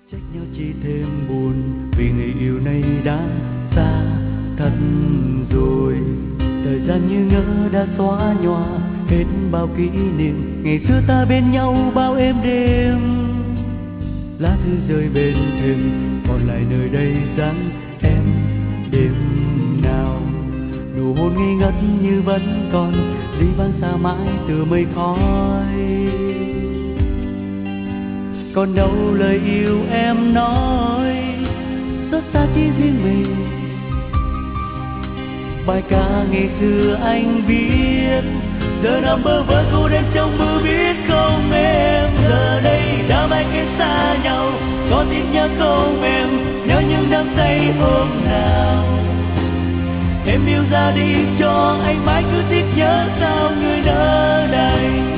Trách nhau chỉ thêm buồn vì người yêu này đã xa thật rồi. Thời gian như ngỡ đã xóa nhòa hết bao kỷ niệm ngày xưa ta bên nhau bao êm đêm. Lá thư rơi bên thềm còn lại nơi đây dáng em đêm nào. Nụ hôn ngây ngất như vẫn còn dĩ vãng xa mãi từ mây khói. Còn đâu lời yêu em nói xót xa chỉ riêng mình. Bài ca ngày xưa anh viết giờ nằm bơ vơ cô đơn trong mơ biết không em. Giờ đây đã mãi cách xa nhau có tin nhớ không em, nhớ những đắm say hôm nào. Em yêu ra đi cho anh mãi cứ tiếc nhớ sao người nỡ đành.